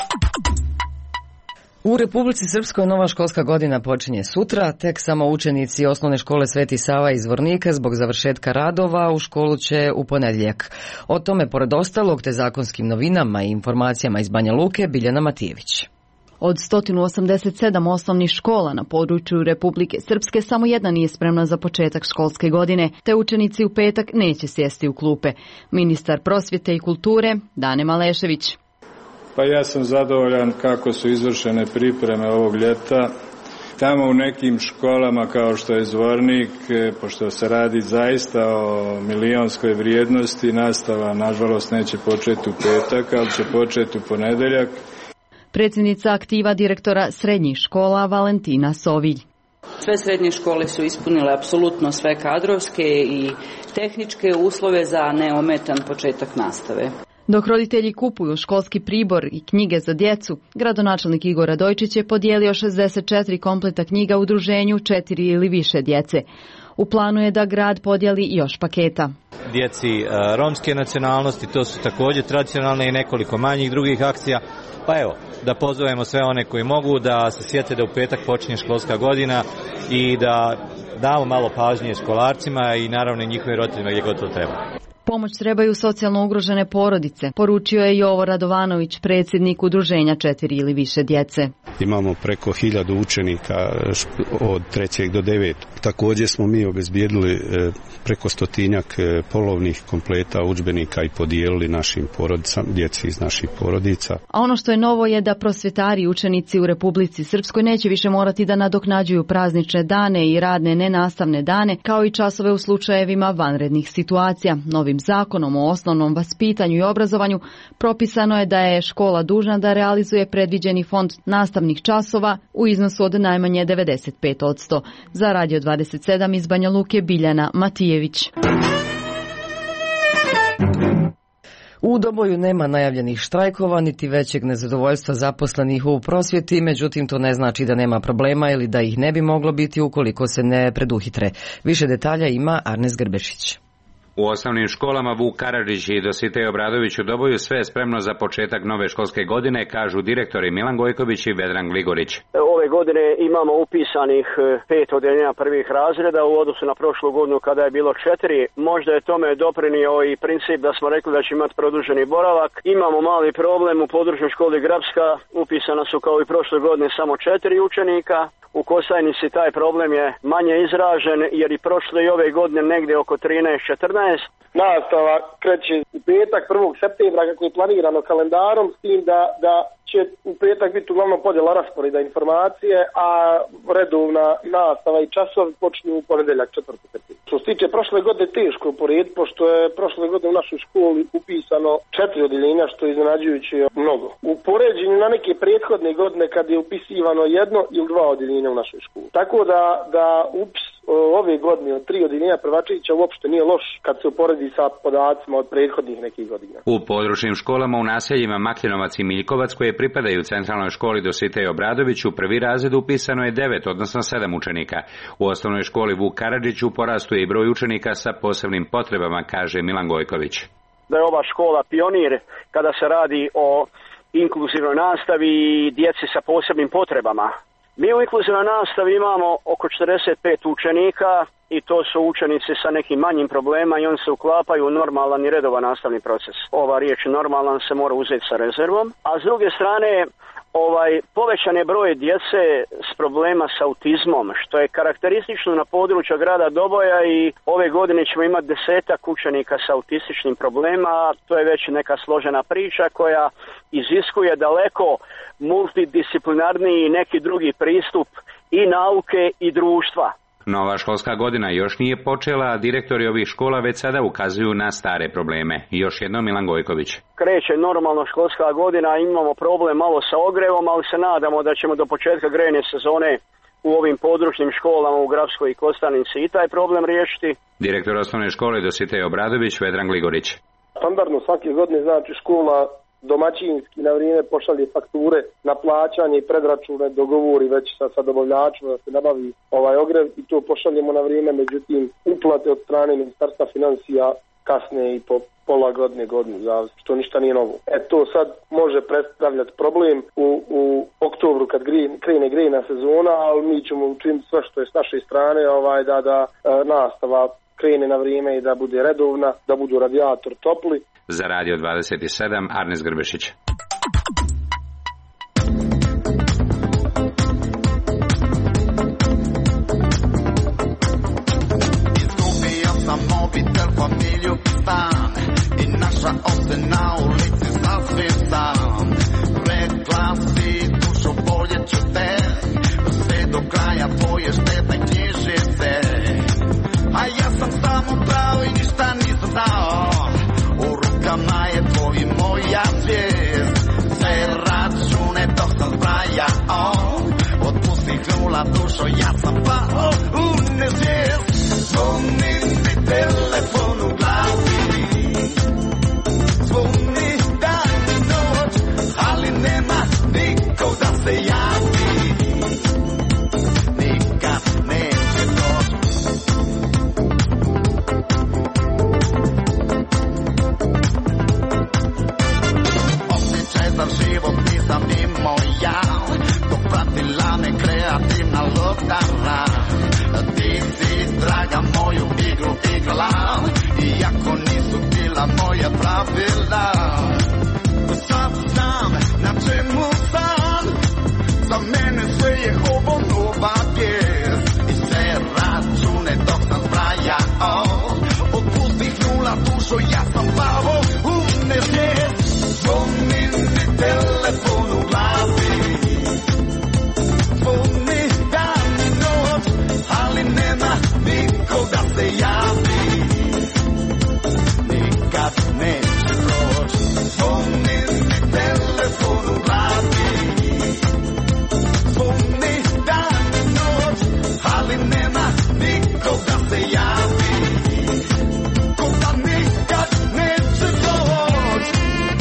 U Republici Srpskoj nova školska godina počinje sutra, tek samo učenici osnovne škole Sveti Sava iz Zvornika zbog završetka radova u školu će u ponedjeljak. O tome, pored ostalog, te zakonskim novinama i informacijama iz Banja Luke, Biljana Matijević. Od 187 osnovnih škola na području Republike Srpske samo jedna nije spremna za početak školske godine, te učenici u petak neće sjesti u klupe. Ministar prosvjete i kulture Dane Malešević. Pa ja sam zadovoljan kako su izvršene pripreme ovog ljeta. Tamo u nekim školama kao što je Zvornik, pošto se radi zaista o milionskoj vrijednosti, nastava nažalost neće početi u petak, ali će početi u ponedjeljak. Predsjednica aktiva direktora srednjih škola Valentina Sovilj. Sve srednje škole su ispunile apsolutno sve kadrovske i tehničke uslove za neometan početak nastave. Dok roditelji kupuju školski pribor i knjige za djecu, gradonačelnik Igor Radojčić je podijelio 64 kompleta knjiga udruženju 4 ili više djece. U planu je da grad podijeli još paketa. Djeci romske nacionalnosti, to su također tradicionalne i nekoliko manjih drugih akcija. Pa evo, da pozovemo sve one koji mogu da se sjete da u petak počinje školska godina i da damo malo pažnje školarcima i naravno njihovim roditeljima gdje god to treba. Pomoć trebaju socijalno ugrožene porodice, poručio je Jovo Radovanović, predsjednik udruženja 4 ili više djece. Imamo preko 1000 učenika od 3. do 9. Također smo mi obezbijedili preko 100 polovnih kompleta udžbenika i podijelili našim porodicama, djeci iz naših porodica. A ono što je novo je da prosvjetari i učenici u Republici Srpskoj neće više morati da nadoknađuju praznične dane i radne nenastavne dane, kao i časove u slučajevima vanrednih situacija. Novim zakonom o osnovnom vaspitanju i obrazovanju propisano je da je škola dužna da realizuje predviđeni fond nastavnih časova u iznosu od najmanje 95%. Za Radio 27 iz Banja Luke Biljana Matijević. U Doboju nema najavljenih štrajkova niti većeg nezadovoljstva zaposlenih u prosvjeti, međutim to ne znači da nema problema ili da ih ne bi moglo biti ukoliko se ne preduhitre. Više detalja ima Arnes Grbešić. U osnovnim školama Vuk Karadžić i Dositej Obradović u Doboju sve je spremno za početak nove školske godine, kažu direktori Milan Gojković i Vedran Gligorić. Ove godine imamo upisanih 5 odeljenja prvih razreda u odnosu na prošlu godinu kada je bilo 4. Možda je tome doprinio i princip da smo rekli da će imati produženi boravak. Imamo mali problem u područnoj školi Grabska, upisana su kao i prošle godine samo 4 učenika. U Kostajnici taj problem je manje izražen jer i prošle i ove godine negdje oko 13-14. Nastava kreće u petak 1. septembra kako je planirano kalendarom, s tim da će u petak biti uglavnom podjela rasporeda informacije, a redovna nastava i časovi počinju u ponedjeljak 4. septembra. Što se tiče prošle godine teško uporediti, pošto je prošle godine u našoj školi upisano 4 odjeljenja, što je iznenađujuće mnogo. U poređenju na neke prethodne godine kad je upisivano 1 ili 2 odjeljenja u našoj školi. Tako da upis ove godine od 3 odjeljenja prvačića uopšte nije loš kad se uporedi sa podacima od prethodnih nekih godina. U područnim školama u naseljima Makljinovac i Miljkovac, koje pripadaju centralnoj školi Dositej Obradović, u prvi razred upisano je 9, odnosno 7 učenika. U osnovnoj školi Vuk Karadžić u porastu je i broj učenika sa posebnim potrebama, kaže Milan Gojković. Da je ova škola pionir kada se radi o inkluzivnoj nastavi i djeci sa posebnim potrebama. Mi u inkluzivnoj nastavi imamo oko 45 učenika i to su učenici sa nekim manjim problemima i oni se uklapaju u normalan i redovan nastavni proces. Ova riječ normalan se mora uzeti sa rezervom, a s druge strane povećan je broj djece s problema s autizmom, što je karakteristično na području grada Doboja i ove godine ćemo imati 10 učenika s autističnim problemima, a to je već neka složena priča koja iziskuje daleko multidisciplinarni i neki drugi pristup i nauke i društva. Nova školska godina još nije počela, a direktori ovih škola već sada ukazuju na stare probleme. Još jednom Milan Gojković. Kreće normalno školska godina, imamo problem malo sa ogrevom, ali se nadamo da ćemo do početka grejne sezone u ovim područnim školama u Grabskoj i Kostajnici i taj problem riješiti. Direktor osnovne škole Dositej Obradović, Vedran Gligorić. Standardno svake godine znači škola domaćinski na vrijeme pošalje fakture na plaćanje i predračune, dogovori već sa dobavljačima da se nabavi ogrev i to pošaljemo na vrijeme, međutim uplate od strane Ministarstva financija kasne i po pola godine, što ništa nije novo. To sad može predstavljati problem u oktobru kad krene grejna sezona, ali mi ćemo učiniti sve što je s naše strane da nastava krene na vrijeme i da bude redovna, da budu radijator topli. Za Radio 27, Arnes Grbešić. Izgubio sam mobitel, familiju, stan i naša ocena u ulici sasvim sam. Rekla si, dušo, bolje ću te, sve do kraja tvoje štedne knjižice. A ja sam samo pravo i ništa nisam dao. U rukama je tvoj i moja svijest. Sve račune dok sam zbrajao. Otpusti hrula dušo, ja sam pao u nesvijest. Zvoni mi telefon u glavi, zvoni dan i noć, ali nema nikog da se javi. Nikad neće doći. zabavila. Sad znam na čemu sam, za mene sve je ovo nova vijest. I sve račune dok sam zbrajao, od pustih nula dušo ja sam pao u nevijest. Zvoni mi telefon u glavi, zvoni dan i noć, ali nema nikoga se javi. Nikad neće proći. Zvoni mi telefon u glavi, zvoni dan i noć, ali nema nikoga se javi. Ko da nikad neće proći.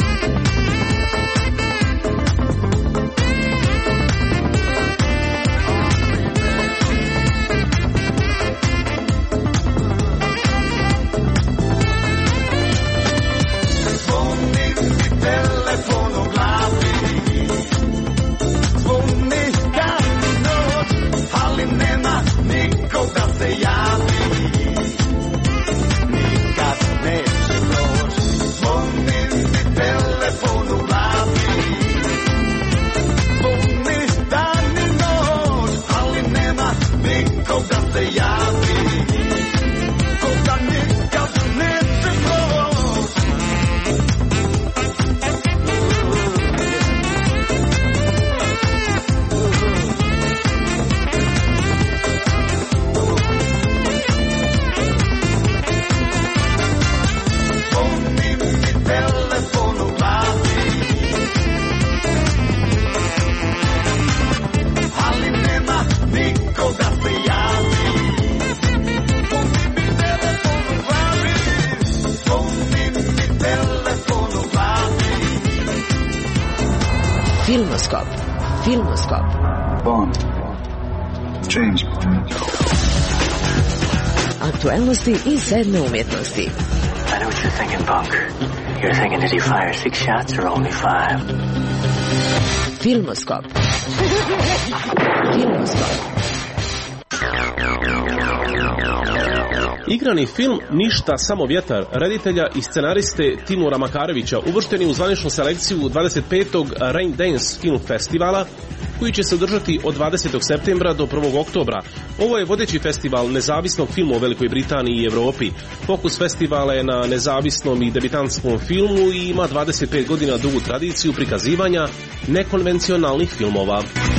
Zvoni mi telefon u glavi, zvoni dan i noć, ali nema nikoga se javi. Nikad neće proći. Zvoni mi telefon u glavi, zvoni dan i noć, ali nema nikoga se javi. Ko da nikad neće proći. Zvoni mi telefon u glavi, ali nema nikoga se javi. Zvoni mi telefon u glavi, zvoni mi telefon u glavi. Filmoskop. Filmoskop. Bond. James Bond. Aktualnosti i sedme umjetnosti. I know what you're thinking, Punk. You're thinking, did he fire 6 shots or only 5? Filmoskop. Filmoskop. Igrani film Ništa, samo vjetar reditelja i scenariste Timura Makarevića uvršten je u zvaničnu selekciju 25. Rain Dance Film Festivala koji će se održati od 20. septembra do 1. oktobra. Ovo je vodeći festival nezavisnog filma u Velikoj Britaniji i Europi. Fokus festivala je na nezavisnom i debitantskom filmu i ima 25 godina dugu tradiciju prikazivanja nekonvencionalnih filmova.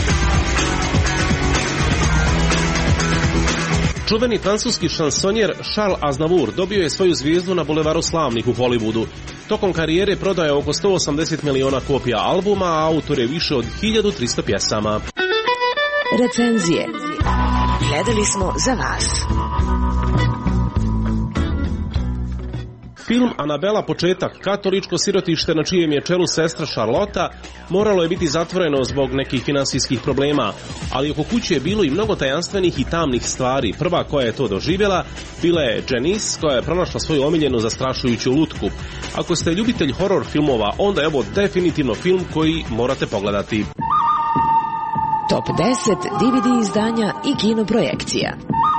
Čuveni francuski šansonjer Charles Aznavour dobio je svoju zvijezdu na Bulevaru slavnih u Hollywoodu. Tokom karijere prodaje oko 180 miliona kopija albuma, a autor je više od 1300 pjesama. Recenzije. Gledali smo za vas. Film Anabela početak, katoličko sirotište na čijem je čelu sestra Charlotta, moralo je biti zatvoreno zbog nekih finansijskih problema, ali oko kuće je bilo i mnogo tajanstvenih i tamnih stvari. Prva koja je to doživjela bila je Janice, koja je pronašla svoju omiljenu zastrašujuću lutku. Ako ste ljubitelj horor filmova, onda je ovo definitivno film koji morate pogledati. Top 10 DVD izdanja i kinoprojekcija.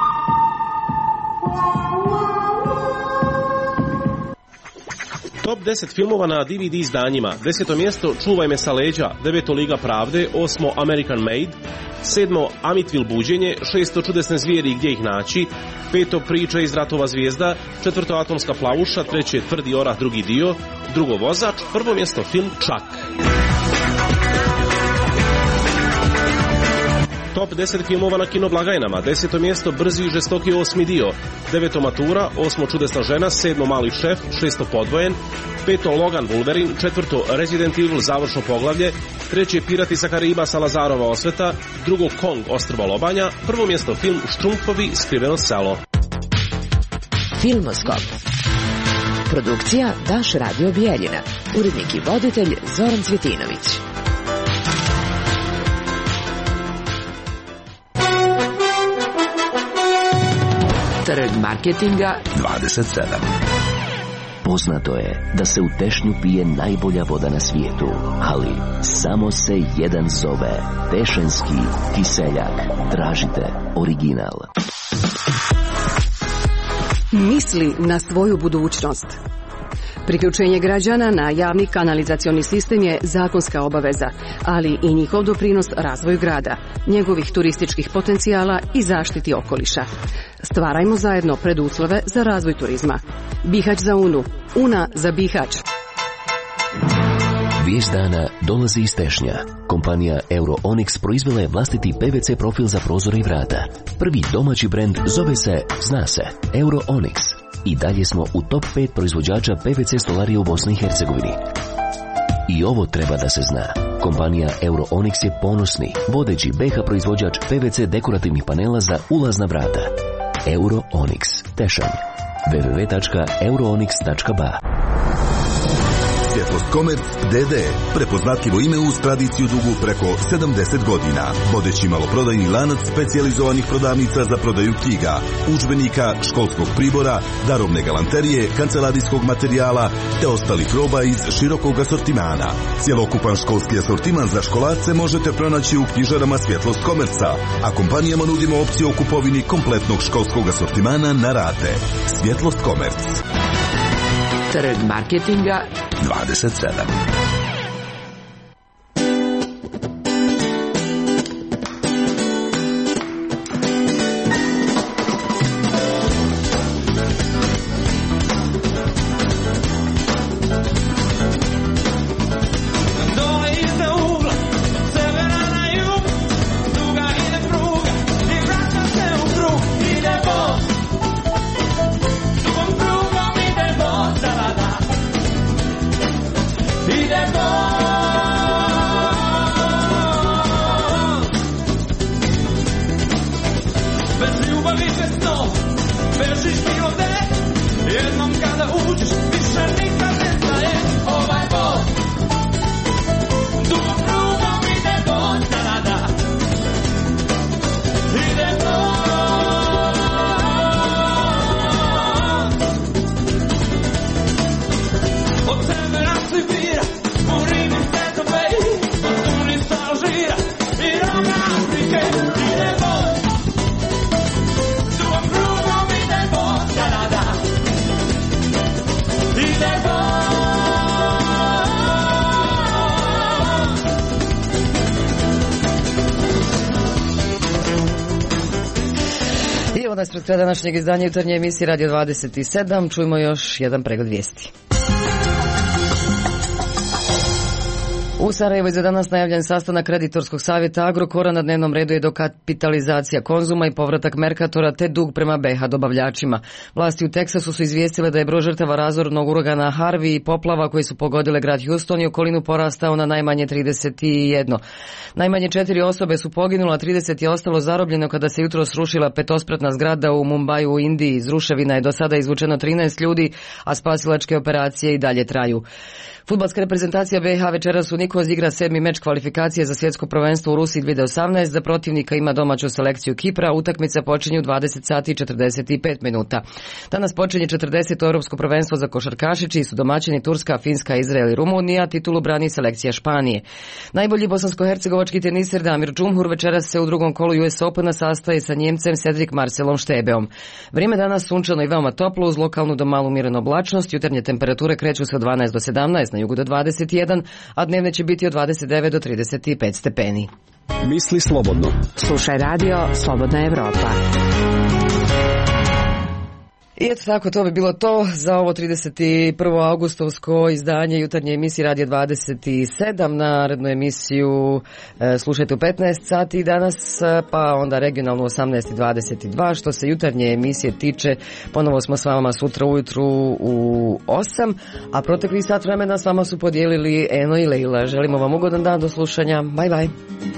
Top 10 filmova na DVD izdanjima. 10. mjesto Čuvaj me sa leđa, 9. Liga pravde, 8. American Made, 7. Amityville buđenje, 6. Čudesne zvijeri i gdje ih naći, 5. Priča iz ratova zvijezda, 4. Atomska plavuša, 3. Tvrdi orah drugi dio, 2. Vozač, 1. mjesto film Čak. Top 10 filmova na kinoblagajnama. 10. mjesto Brzi i žestoki 8. dio, 9. Matura, 8. Čudesna žena, 7. Mali šef, 6. Podvojen, 5. Logan Wolverine, 4. Resident Evil završno poglavlje, 3. Pirati sa Kariba Salazarova osveta, 2. Kong ostrvo lobanja, 1. mjesto film Štrumfovi skriveno selo. Filmoskop. Produkcija Daš Radio Bijeljina. Urednik i voditelj Zoran Cvjetinović. Trg marketinga 27. Poznato je da se u Tešnju pije najbolja voda na svijetu, ali samo se jedan zove Tešenski kiseljak. Tražite original. Misli na svoju budućnost. Priključenje građana na javni kanalizacioni sistem je zakonska obaveza, ali i njihov doprinos razvoju grada, njegovih turističkih potencijala i zaštiti okoliša. Stvarajmo zajedno preduslove za razvoj turizma. Bihać za Unu, Una za Bihać. Vijest dana dolazi iz Tešnja. Kompanija Euro-Onyx proizvela je vlastiti PVC profil za prozore i vrata. Prvi domaći brend zove se, zna se, Euro-Onyx. I dalje smo u top 5 proizvođača PVC stolarije u Bosni i Hercegovini. I ovo treba da se zna. Kompanija Euro-Onyx je ponosni, vodeći BiH proizvođač PVC dekorativnih panela za ulazna vrata. Euro-Onyx, Tešanj. www.euroonyx.ba. Svjetlost Komerc d.d. Prepoznatljivo ime uz tradiciju dugu preko 70 godina. Vodeći maloprodajni lanac specijalizovanih prodavnica za prodaju knjiga, udžbenika, školskog pribora, darovne galanterije, kancelarijskog materijala te ostalih roba iz širokog asortimana. Cjelokupan školski asortiman za školarce možete pronaći u knjižarama Svjetlost Komerca, a kompanijama nudimo opciju o kupovini kompletnog školskog asortimana na rate. Svjetlost Komerc. Trg marketinga 27. Ispred kraja današnjeg izdanja jutarnje emisije Radio 27 čujemo još jedan pregled vijesti. U Sarajevu je za danas najavljen sastanak kreditorskog savjeta Agrokora. Na dnevnom redu je dokapitalizacija Konzuma i povratak Merkatora te dug prema BiH dobavljačima. Vlasti u Teksasu su izvijestile da je broj žrtava razornog uragana Harvey i poplava koji su pogodile grad Houston i okolinu porastao na najmanje 31. Najmanje 4 osobe su poginule, a 30 je ostalo zarobljeno kada se jutros srušila petospratna zgrada u Mumbaju u Indiji. Iz ruševina je do sada izvučeno 13 ljudi, a spasilačke operacije i dalje traju. Fudbalska reprezentacija BiH večeras u Nikozi igra 7. meč kvalifikacije za svjetsko prvenstvo u Rusiji 2018. Za protivnika ima domaću selekciju Kipra. Utakmica počinje u 20 sati i 45 minuta. Danas počinje 40. europsko prvenstvo za košarkaše, čiji su domaćini Turska, Finska, Izrael i Rumunija. Titulu brani selekcija Španije. Najbolji bosansko-hercegovački teniser Damir Džumhur večeras se u drugom kolu US Opena sastaje sa Njemcem Cedric Marcelom Štebeom. Vrijeme danas sunčano i veoma toplo uz lokalnu do malu umjerenu oblačnost. Jutarnje temperature kreću se od 12 do 17, na jugu do 21, a dnevne će biti od 29 do 35 stepeni. Misli slobodno. Slušaj radio Slobodna Evropa. I eto tako, to bi bilo to za ovo 31. augustovsko izdanje jutarnje emisije Radio 27. Narednu emisiju slušajte u 15 sati danas, pa onda regionalnu 18:22. Što se jutarnje emisije tiče, ponovo smo s vama sutra ujutru u 8, a protekli sat vremena s vama su podijelili Eno i Leila. Želimo vam ugodan dan, do slušanja. Bye bye.